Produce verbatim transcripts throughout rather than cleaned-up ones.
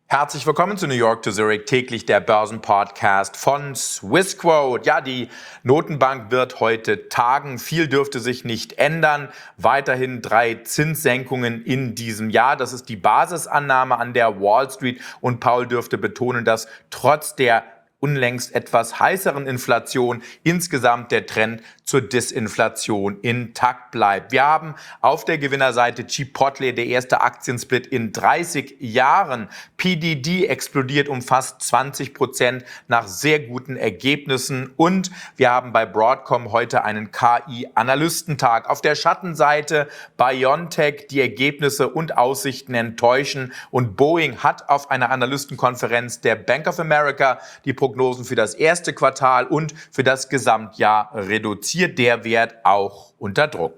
Herzlich willkommen zu New York to Zurich, täglich der Börsenpodcast von Swissquote. Ja, die Notenbank wird heute tagen. Viel dürfte sich nicht ändern. Weiterhin drei Zinssenkungen in diesem Jahr. Das ist die Basisannahme an der Wall Street. Und Paul dürfte betonen, dass trotz der unlängst etwas heißeren Inflation insgesamt der Trend zur Disinflation intakt bleibt. Wir haben auf der Gewinnerseite Chipotle, der erste Aktiensplit in dreißig Jahren. P D D explodiert um fast zwanzig Prozent nach sehr guten Ergebnissen. Und wir haben bei Broadcom heute einen K I-Analystentag. Auf der Schattenseite BioNTech, die Ergebnisse und Aussichten enttäuschen. Und Boeing hat auf einer Analystenkonferenz der Bank of America die Prognosen für das erste Quartal und für das Gesamtjahr reduziert. Der Wert auch unter Druck.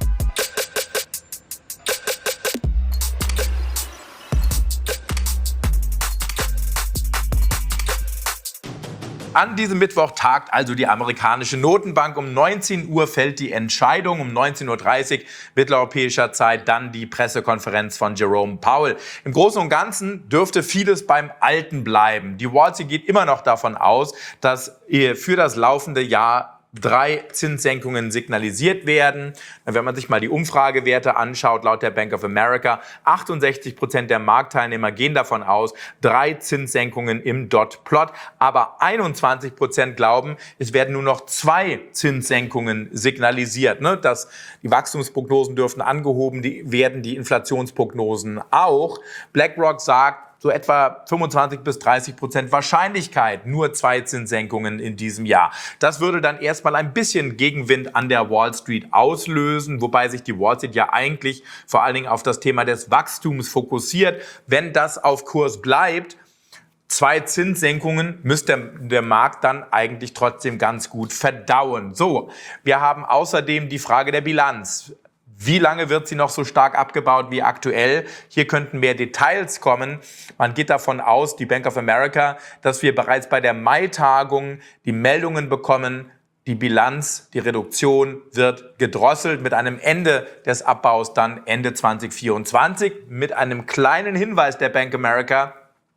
An diesem Mittwoch tagt also die amerikanische Notenbank. Um neunzehn Uhr fällt die Entscheidung. Um neunzehn Uhr dreißig mitteleuropäischer Zeit dann die Pressekonferenz von Jerome Powell. Im Großen und Ganzen dürfte vieles beim Alten bleiben. Die Wall Street geht immer noch davon aus, dass für das laufende Jahr drei Zinssenkungen signalisiert werden. Wenn man sich mal die Umfragewerte anschaut, laut der Bank of America, achtundsechzig Prozent der Marktteilnehmer gehen davon aus, drei Zinssenkungen im Dot-Plot. Aber einundzwanzig Prozent glauben, es werden nur noch zwei Zinssenkungen signalisiert. Ne? Dass die Wachstumsprognosen dürften angehoben die werden, die Inflationsprognosen auch. BlackRock sagt, so etwa fünfundzwanzig bis dreißig Prozent Wahrscheinlichkeit, nur zwei Zinssenkungen in diesem Jahr. Das würde dann erstmal ein bisschen Gegenwind an der Wall Street auslösen, wobei sich die Wall Street ja eigentlich vor allen Dingen auf das Thema des Wachstums fokussiert. Wenn das auf Kurs bleibt, zwei Zinssenkungen, müsste der Markt dann eigentlich trotzdem ganz gut verdauen. So, wir haben außerdem die Frage der Bilanz. Wie lange wird sie noch so stark abgebaut wie aktuell? Hier könnten mehr Details kommen. Man geht davon aus, die Bank of America, dass wir bereits bei der Mai-Tagung die Meldungen bekommen, die Bilanz, die Reduktion wird gedrosselt mit einem Ende des Abbaus dann Ende zwanzig vierundzwanzig. Mit einem kleinen Hinweis der Bank of America: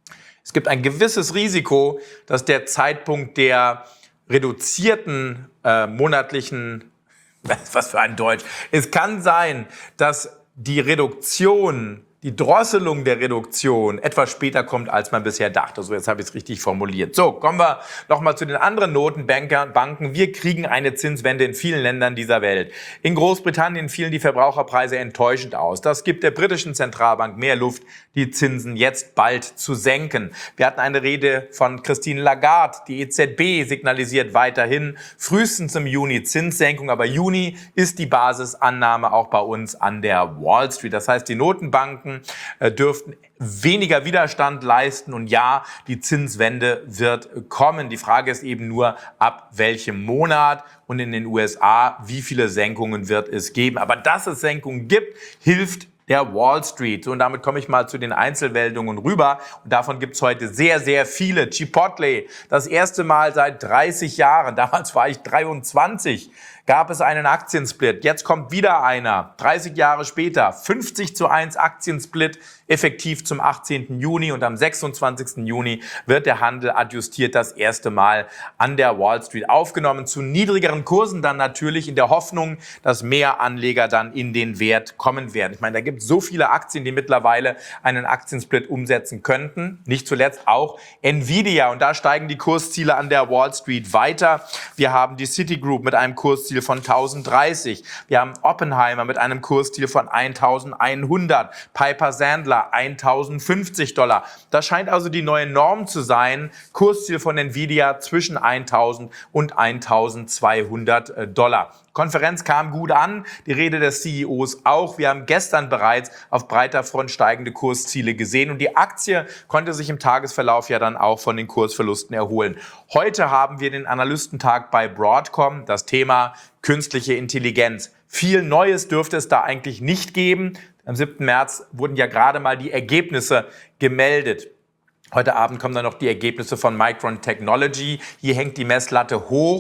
Es gibt ein gewisses Risiko, dass der Zeitpunkt der reduzierten äh, monatlichen Was für ein Deutsch. Es kann sein, dass die Reduktion, die Drosselung der Reduktion etwas später kommt, als man bisher dachte. So, jetzt habe ich es richtig formuliert. So, kommen wir nochmal zu den anderen Notenbanken. Wir kriegen eine Zinswende in vielen Ländern dieser Welt. In Großbritannien fielen die Verbraucherpreise enttäuschend aus. Das gibt der britischen Zentralbank mehr Luft, die Zinsen jetzt bald zu senken. Wir hatten eine Rede von Christine Lagarde. Die E Z B signalisiert weiterhin frühestens im Juni Zinssenkung. Aber Juni ist die Basisannahme auch bei uns an der Wall Street. Das heißt, die Notenbanken dürften weniger Widerstand leisten und ja, die Zinswende wird kommen. Die Frage ist eben nur, ab welchem Monat und in den U S A, wie viele Senkungen wird es geben. Aber dass es Senkungen gibt, hilft der Wall Street. Und damit komme ich mal zu den Einzelmeldungen rüber. Und davon gibt es heute sehr, sehr viele. Chipotle, das erste Mal seit dreißig Jahren, damals war ich dreiundzwanzig, gab es einen Aktiensplit. Jetzt kommt wieder einer, dreißig Jahre später, fünfzig zu eins Aktiensplit, effektiv zum achtzehnten Juni. Und am sechsundzwanzigsten Juni wird der Handel adjustiert das erste Mal an der Wall Street aufgenommen. Zu niedrigeren Kursen dann natürlich in der Hoffnung, dass mehr Anleger dann in den Wert kommen werden. Ich meine, da gibt es so viele Aktien, die mittlerweile einen Aktiensplit umsetzen könnten. Nicht zuletzt auch Nvidia. Und da steigen die Kursziele an der Wall Street weiter. Wir haben die Citigroup mit einem Kursziel von tausenddreißig. Wir haben Oppenheimer mit einem Kursziel von eintausendeinhundert. Piper Sandler eintausendfünfzig Dollar. Das scheint also die neue Norm zu sein. Kursziel von Nvidia zwischen eintausend und eintausendzweihundert Dollar. Konferenz kam gut an, die Rede des C E Os auch. Wir haben gestern bereits auf breiter Front steigende Kursziele gesehen und die Aktie konnte sich im Tagesverlauf ja dann auch von den Kursverlusten erholen. Heute haben wir den Analystentag bei Broadcom, das Thema künstliche Intelligenz. Viel Neues dürfte es da eigentlich nicht geben. Am siebten März wurden ja gerade mal die Ergebnisse gemeldet. Heute Abend kommen dann noch die Ergebnisse von Micron Technology. Hier hängt die Messlatte hoch.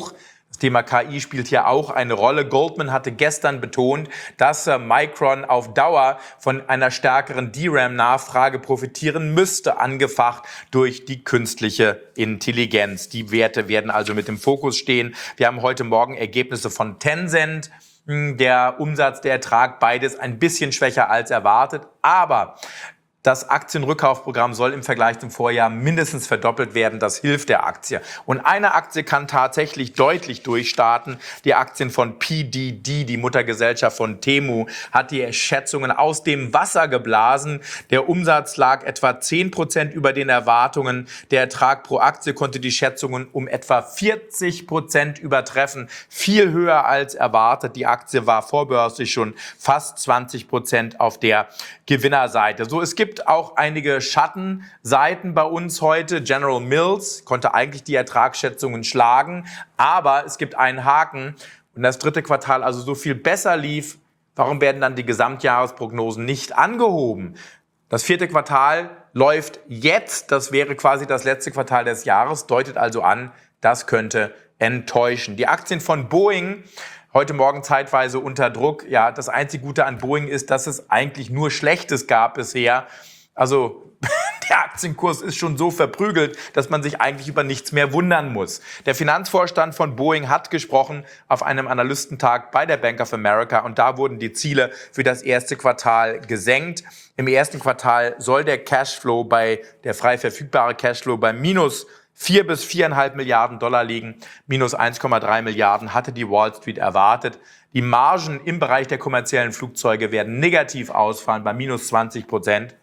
Das Thema K I spielt hier auch eine Rolle. Goldman hatte gestern betont, dass Micron auf Dauer von einer stärkeren D RAM-Nachfrage profitieren müsste, angefacht durch die künstliche Intelligenz. Die Werte werden also mit im Fokus stehen. Wir haben heute Morgen Ergebnisse von Tencent. Der Umsatz, der Ertrag, beides ein bisschen schwächer als erwartet. Aber das Aktienrückkaufprogramm soll im Vergleich zum Vorjahr mindestens verdoppelt werden. Das hilft der Aktie. Und eine Aktie kann tatsächlich deutlich durchstarten. Die Aktien von P D D, die Muttergesellschaft von Temu, hat die Schätzungen aus dem Wasser geblasen. Der Umsatz lag etwa zehn Prozent über den Erwartungen. Der Ertrag pro Aktie konnte die Schätzungen um etwa vierzig Prozent übertreffen. Viel höher als erwartet. Die Aktie war vorbörslich schon fast zwanzig Prozent auf der Gewinnerseite. So, es gibt auch einige Schattenseiten bei uns heute. General Mills konnte eigentlich die Ertragsschätzungen schlagen, aber es gibt einen Haken. Und das dritte Quartal also so viel besser lief, warum werden dann die Gesamtjahresprognosen nicht angehoben? Das vierte Quartal läuft jetzt, das wäre quasi das letzte Quartal des Jahres, deutet also an, das könnte enttäuschen. Die Aktien von Boeing heute Morgen zeitweise unter Druck. Ja, das einzige Gute an Boeing ist, dass es eigentlich nur Schlechtes gab bisher. Also der Aktienkurs ist schon so verprügelt, dass man sich eigentlich über nichts mehr wundern muss. Der Finanzvorstand von Boeing hat gesprochen auf einem Analystentag bei der Bank of America und da wurden die Ziele für das erste Quartal gesenkt. Im ersten Quartal soll der Cashflow bei, der frei verfügbare Cashflow bei minus vier bis viereinhalb Milliarden Dollar liegen. Minus eins Komma drei Milliarden hatte die Wall Street erwartet. Die Margen im Bereich der kommerziellen Flugzeuge werden negativ ausfallen bei minus zwanzig Prozent.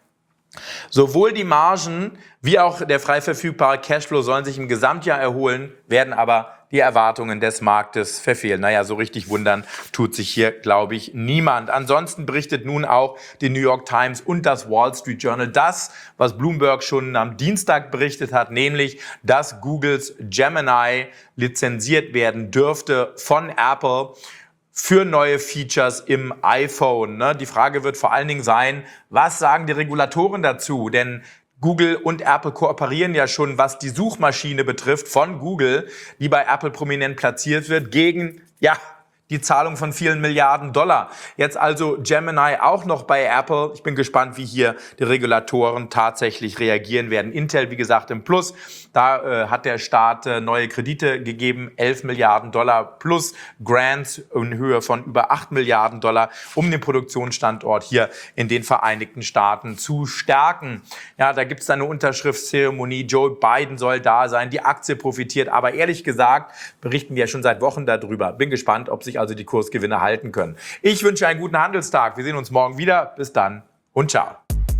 Sowohl die Margen wie auch der frei verfügbare Cashflow sollen sich im Gesamtjahr erholen, werden aber die Erwartungen des Marktes verfehlen. Naja, so richtig wundern tut sich hier, glaube ich, niemand. Ansonsten berichtet nun auch die New York Times und das Wall Street Journal das, was Bloomberg schon am Dienstag berichtet hat, nämlich, dass Googles Gemini lizenziert werden dürfte von Apple für neue Features im iPhone. Die Frage wird vor allen Dingen sein, was sagen die Regulatoren dazu? Denn Google und Apple kooperieren ja schon, was die Suchmaschine betrifft, von Google, die bei Apple prominent platziert wird, gegen, ja, die Zahlung von vielen Milliarden Dollar. Jetzt also Gemini auch noch bei Apple. Ich bin gespannt, wie hier die Regulatoren tatsächlich reagieren werden. Intel, wie gesagt, im Plus. Da äh, hat der Staat äh, neue Kredite gegeben, elf Milliarden Dollar plus Grants in Höhe von über acht Milliarden Dollar, um den Produktionsstandort hier in den Vereinigten Staaten zu stärken. Ja, da gibt es eine Unterschriftszeremonie. Joe Biden soll da sein. Die Aktie profitiert. Aber ehrlich gesagt, berichten wir ja schon seit Wochen darüber. Bin gespannt, ob sich also die Kursgewinne halten können. Ich wünsche einen guten Handelstag. Wir sehen uns morgen wieder. Bis dann und ciao.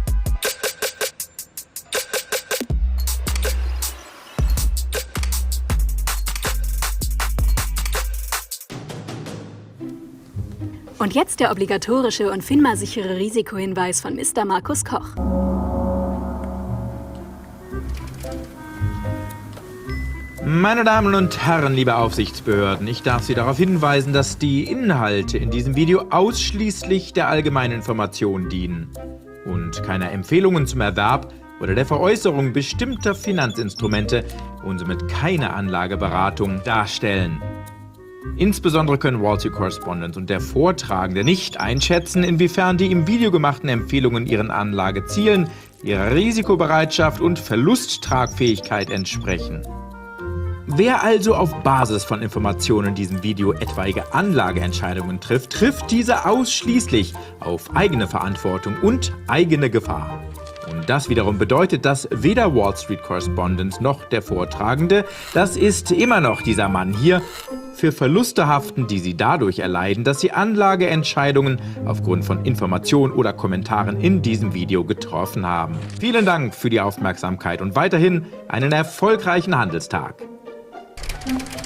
Und jetzt der obligatorische und FINMA-sichere Risikohinweis von Mister Markus Koch. Meine Damen und Herren, liebe Aufsichtsbehörden, ich darf Sie darauf hinweisen, dass die Inhalte in diesem Video ausschließlich der allgemeinen Information dienen und keine Empfehlungen zum Erwerb oder der Veräußerung bestimmter Finanzinstrumente und somit keine Anlageberatung darstellen. Insbesondere können Wall Street Correspondent und der Vortragende nicht einschätzen, inwiefern die im Video gemachten Empfehlungen ihren Anlagezielen, ihrer Risikobereitschaft und Verlusttragfähigkeit entsprechen. Wer also auf Basis von Informationen in diesem Video etwaige Anlageentscheidungen trifft, trifft diese ausschließlich auf eigene Verantwortung und eigene Gefahr. Und das wiederum bedeutet, dass weder Wall Street Correspondent noch der Vortragende, das ist immer noch dieser Mann hier, für Verluste haften, die sie dadurch erleiden, dass sie Anlageentscheidungen aufgrund von Informationen oder Kommentaren in diesem Video getroffen haben. Vielen Dank für die Aufmerksamkeit und weiterhin einen erfolgreichen Handelstag.